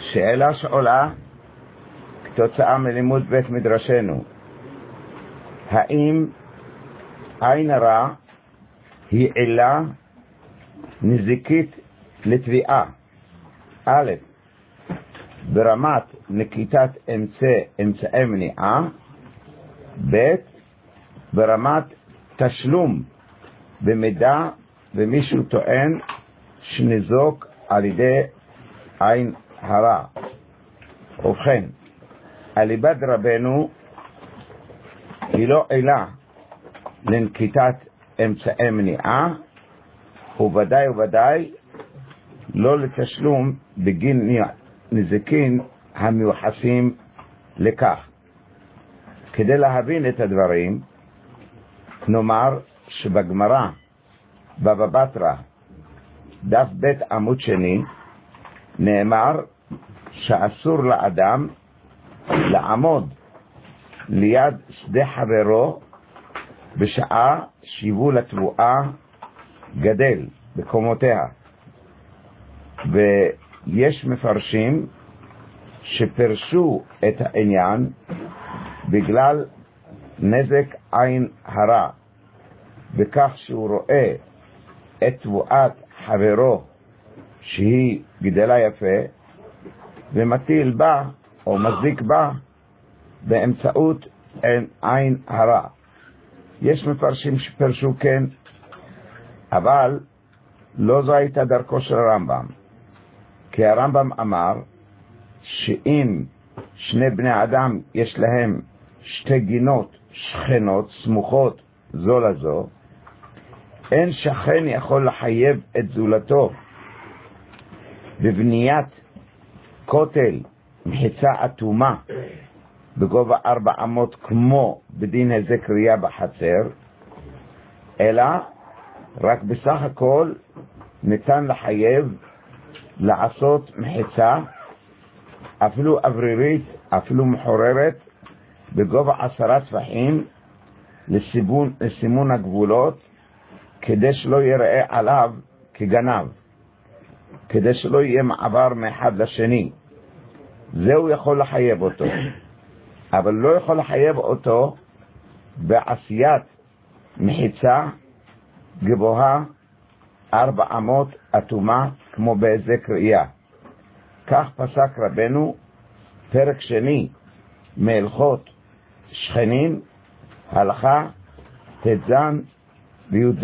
שאלה שעולה כתוצאה מלימוד בית מדרשנו, האם עין הרע היא עילה נזיקית לתביעה? א', ברמת נקיטת אמצעי מניעה, ב', ברמת תשלום במידה ומישהו טוען שניזוק על ידי עין הרע. ובכן, אליבא דרבנו היא לא עילה לנקיטת אמצעי מניעה, וודאי לא לתשלום בגין נזיקין המיוחסים לכך. כדי להבין את הדברים, נאמר שבגמרא בבא בתרא דף ב' עמוד שני נאמר שאסור לאדם לעמוד ליד שדה חברו בשעה שיבול התבואה גדל בקומותיה. ויש מפרשים שפרשו את העניין בגלל נזק עין הרע, בכך שהוא רואה את תבואת חברו שהיא גדלה יפה ומטיל בה או מזיק בה באמצעות עין הרע. יש מפרשים שפרשו כן, אבל לא זו הייתה דרכו של הרמב"ם, כי הרמב"ם אמר שאם שני בני אדם יש להם שתי גינות שכנות סמוכות זו לזו, אין שכן יכול לחייב את זולתו בבניית כותל מחיצה אטומה בגובה 4 אמות כמו בדין היזק ראייה בחצר, אלא רק בסך הכל ניתן לחייב לעשות מחיצה אפילו אוורירית, אפילו מחוררת, בגובה 10 טפחים לסימון הגבולות, כדי שלא יראה עליו כגנב, כדי שלא יהיה מעבר מאחד לשני. זהו יכול לחייב אותו, אבל לא יכול לחייב אותו בעשיית מחיצה גבוהה 4 אמות אטומה כמו בהיזק ראייה. כך פסק רבנו פרק שני מהלכות שכנים, הלכה ט"ז וי"ז.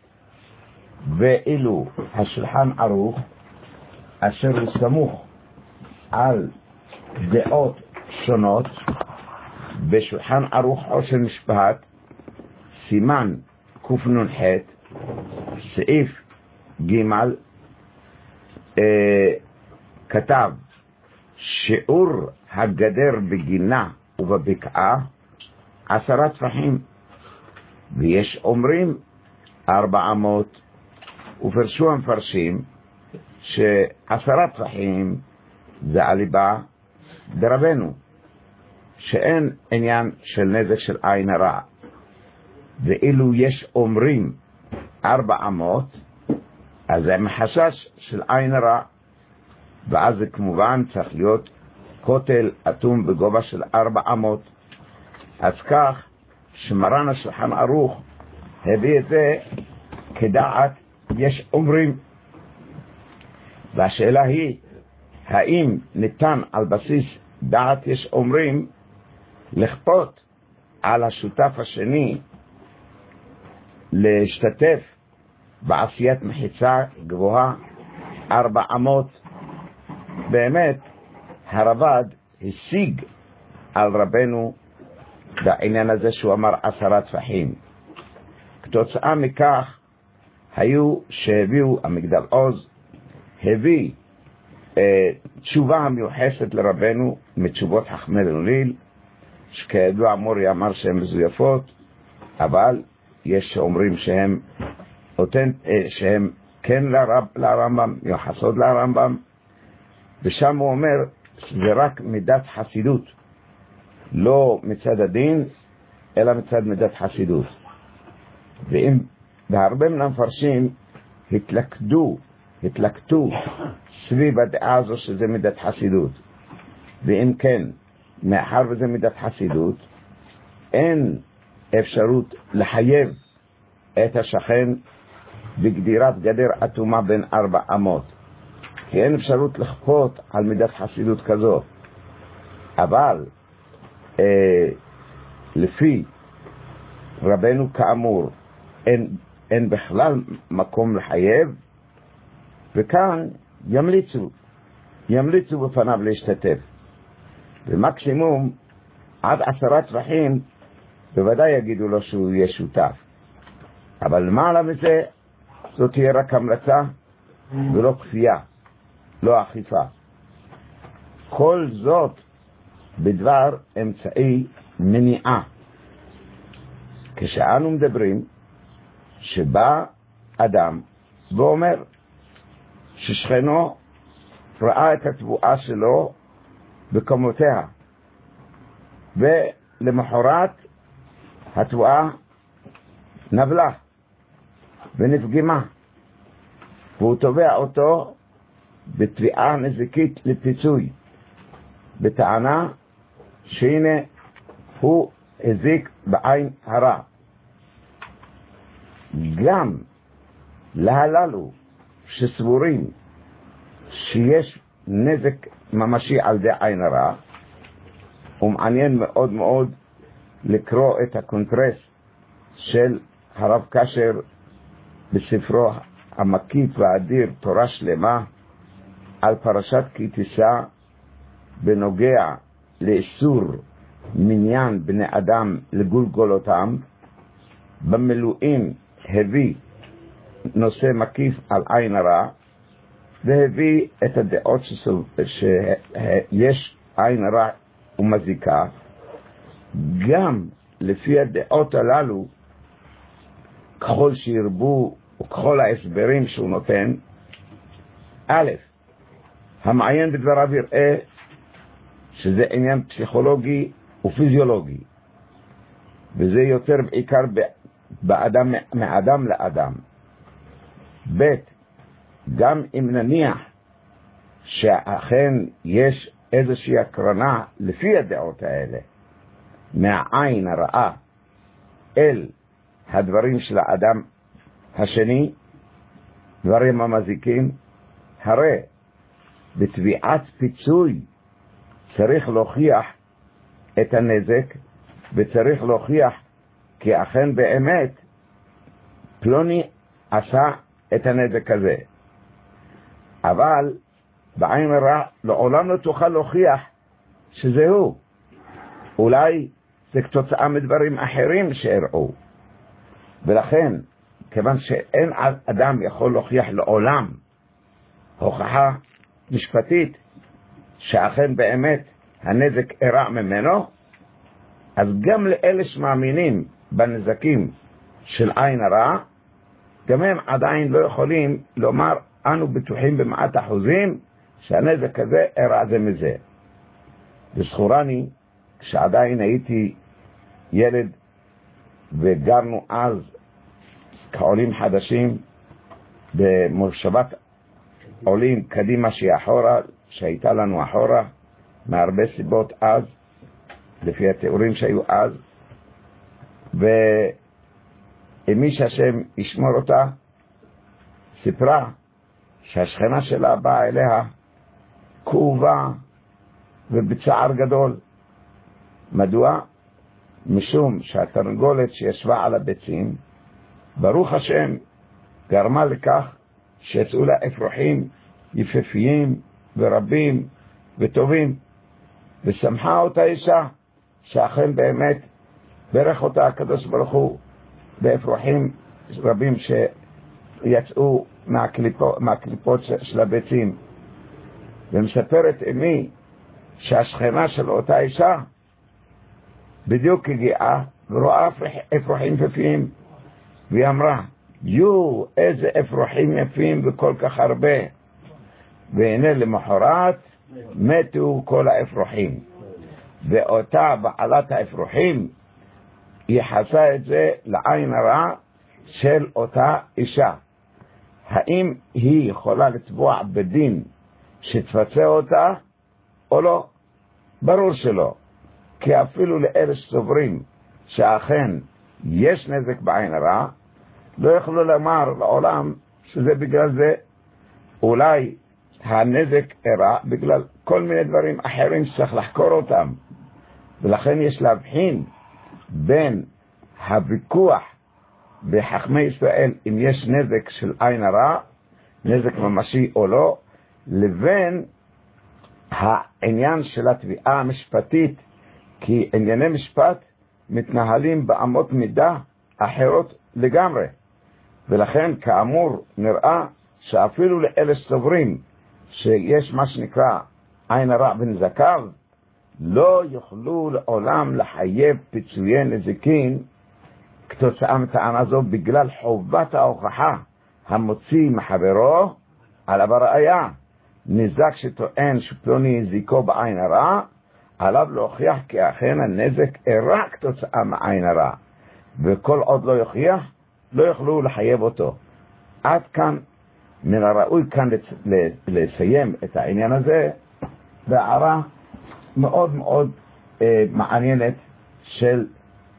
ואילו השולחן ערוך אשר הוא סמוך על דעות שונות, בשולחן ערוך של משפט סימן קנ"ח סעיף ג' כתב שיעור הגדר בגינה ובבקעה 10 טפחים, ויש אומרים 400, ופרשו המפרשים ש10 טפחים זה אליבא דרבנו, שאין עניין של נזק של עין הרע. ואילו יש אומרים 400, אז זה מחשש של עין הרע, ואז זה כמובן צריך להיות כותל אטום בגובה של 400. אז כך שמרן השולחן ערוך הביא את זה כדעת יש אומרים. והשאלה היא, האם ניתן על בסיס דעת יש אומרים לכפות על השותף השני להשתתף בעשיית מחיצה גבוהה 400? באמת הרב"ד השיג על רבנו בעניין הזה שהוא אמר 10 טפחים. כתוצאה מכך היו שהביאו המגדל עוז הביא תשובה המיוחסת לרבנו מתשובות חכמי לוליל, שכידוע מורי אמר שהן מזויפות, אבל יש שאומרים שהם כן לרמב"ם, יוחסות לרמב"ם, ושם הוא אומר שזה רק מידת חסידות, לא מצד הדין אלא מצד מידת חסידות. והרבה מן המפרשים התלכדו התלקטות סביב הדעה הזו שזה מידת חסידות. ואם כן, מאחר וזה מידת חסידות, אין אפשרות לחייב את השכן בגדירת גדר אטומה בין 4 אמות, כי אין אפשרות לכפות על מידת חסידות כזו. אבל לפי רבנו כאמור אין בכלל מקום לחייב, וכאן ימליצו בפניו להשתתף. ומקסימום עד 10 טפחים בוודאי יגידו לו שהוא יהיה שותף, אבל למעלה מזה זאת תהיה רק המלצה ולא כפייה, לא אכיפה. כל זאת בדבר אמצעי מניעה. כשאנו מדברים שבא אדם ואומר ששכנו ראה את התבואה שלו בקומותיה, ולמחרת התבואה נבלה ונפגמה, והוא תובע אותו בתביעה נזיקית לפיצוי, בטענה שהנה הוא הזיק בעין הרע. גם להללו שסבורים שיש נזק ממשי על די עין הרע, ומעניין מאוד מאוד לקרוא את הקונטרס של הרב קשר בספרו המקיף והאדיר תורה שלמה על פרשת כי תישא, בנוגע לאיסור מניין בני אדם לגולגולותם. במילואים הביא נושא מקיף על עין הרע, והביא את הדעות שיש עין הרע ומזיקה. גם לפי הדעות הללו, ככל שירבו וככל ההסברים שהוא נותן, א', המעיין בדבריו יראה שזה עניין פסיכולוגי ופיזיולוגי, וזה יותר בעיקר באדם, מאדם לאדם. ב', גם אם נניח שאכן יש איזושהי הקרנה לפי הדעות האלה מהעין הרעה אל הדברים של האדם השני, דברים המזיקים, הרי בתביעת פיצוי צריך להוכיח את הנזק, וצריך להוכיח כי אכן באמת פלוני עשה את הנזק הזה. אבל בעין הרע לעולם לא תוכל להוכיח שזהו. אולי זה כתוצאה מדברים אחרים שהראו. ולכן, כיוון שאין אדם יכול להוכיח לעולם הוכחה משפטית שאכן באמת הנזק אירע ממנו, אז גם לאלה שמאמינים בנזקים של עין הרע, גם הם עדיין לא יכולים לומר אנו בטוחים במאת אחוזים שהנזק הזה אירע זה מזה. וזכורני, כשעדיין הייתי ילד וגרנו אז כעולים חדשים במושבת עולים קדימה שאחורה, שהייתה לנו אחורה מהרבה סיבות אז, לפי התיאורים שהיו אז, ואמי שהשם ישמור אותה סיפרה שהשכנה שלה באה אליה כאובה ובצער גדול. מדוע? משום שהתרנגולת שישבה על הביצים, ברוך השם, גרמה לכך שיצאו לה אפרוחים יפהפיים ורבים וטובים, ושמחה אותה אישה שאכן באמת ברך אותה הקדוש ברוך הוא באפרוחים רבים שיצאו מהקליפות של הביצים. ומספרת אמי שהשכנה של אותה אישה בדיוק הגיעה ורואה אפרוחים יפים, והיא אמרה איזה אפרוחים יפים וכל כך הרבה, והנה למחרת מתו כל האפרוחים. ואותה בעלת האפרוחים יחסה את זה לעין הרע של אותה אישה. האם היא יכולה לתבוע בדין שתפצה אותה או לא? ברור שלא. כי אפילו לאלה שסוברים שאכן יש נזק בעין הרע, לא יכלו לומר לעולם שזה בגלל זה. אולי הנזק הרע בגלל כל מיני דברים אחרים שצריך לחקור אותם. ולכן יש להבחין בין הוויכוח בחכמי ישראל אם יש נזק של עין הרע, נזק ממשי או לא, לבין העניין של התביעה המשפטית, כי ענייני משפט מתנהלים באמות מידה אחרות לגמרי. ולכן כאמור נראה שאפילו לאלה סוברים שיש מה שנקרא עין הרע בנזקיו, לא יוכלו לעולם לחייב פיצויי נזיקין כתוצאה מטענה זו, בגלל חובת ההוכחה המוציא מחברו על הראיה. נזק שטוען שפלוני זיקו בעין הרע, עליו להוכיח כי אכן הנזק אירע כתוצאה מעין הרע, וכל עוד לא יוכיח לא יוכלו לחייב אותו. עד כאן מן הראוי כאן לסיים את העניין הזה בהערה מאוד מאוד מעניינת של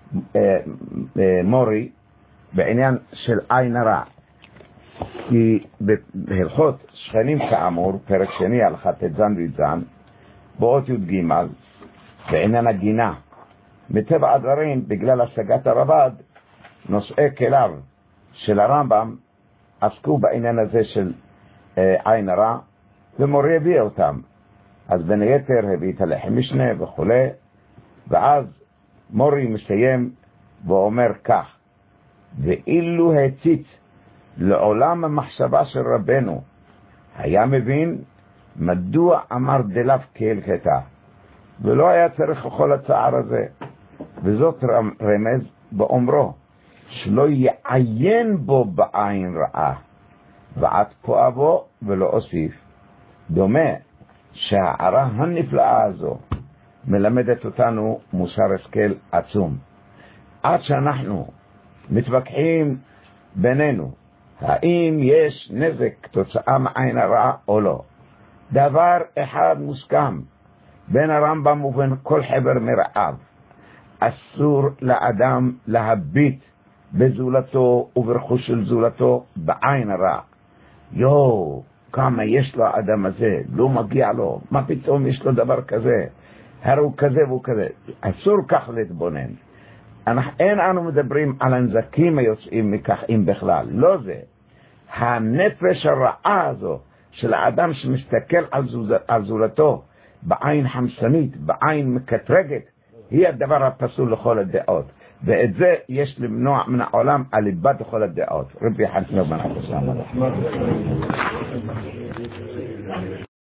מורי בעניין של עין הרע. כי בהלכות שכנים כאמור, פרק שני הלכת ט"ז וי"ז, באות י"ג, בעניין הגינה, מטבע הדברים בגלל השגת הרב"ד, נושאי כליו של הרמב"ם עסקו בעניין הזה של עין הרע, ומורי הביא אותם. אז בין היתר הביא את הלחם משנה וכו'. ואז מורי מסיים ואומר כך: ואילו הציץ לעולם המחשבה של רבנו, היה מבין מדוע אמר דלאו כהלכתה, ולא היה צריך לכל הצער הזה. וזאת רמז באומרו שלא יעיין בו בעין רעה, ועד פה אבו ולא אוסיף. דומה שהערה הנפלאה הזו מלמדת אותנו מוסר השכל עצום. עד שאנחנו מתווכחים בינינו האם יש נזק תוצאה מעין הרע או לא, דבר אחד מוסכם בין הרמב"ם ובין כל חבר מרעיו: אסור לאדם להביט בזולתו וברכוש של זולתו בעין הרע. כמה יש לו האדם הזה, לא מגיע לו, מה פתאום יש לו דבר כזה, הרי הוא כזה והוא כזה. אסור כך להתבונן. אין אנו מדברים על הנזקים היוצאים מכך אם בכלל, לא זה. הנפש הרעה הזו של האדם שמסתכל על זולתו בעין חמסנית, בעין מקטרגת, היא הדבר הפסול לכל הדעות, ואת זה יש למנוע מן העולם על ליבת לכל הדעות. רבי חנינא בן עקשיא.